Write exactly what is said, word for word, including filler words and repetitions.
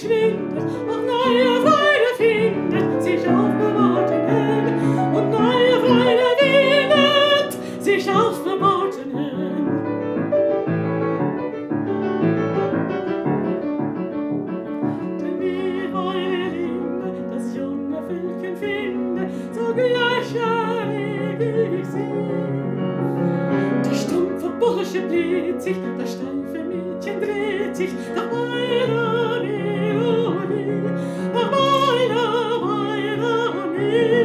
verschwindet, auch neue Freude findet sich auf bebauten Höhen, und neue Freude windet sich auf bebauten Höhen. Denn wie heule das junge Völkchen finde, so gleich erlege ich sie. Der stumpfe Bursche bläht sich, das steife Mädchen dreht sich nach meiner Melodie, nach meiner, meiner Melodie.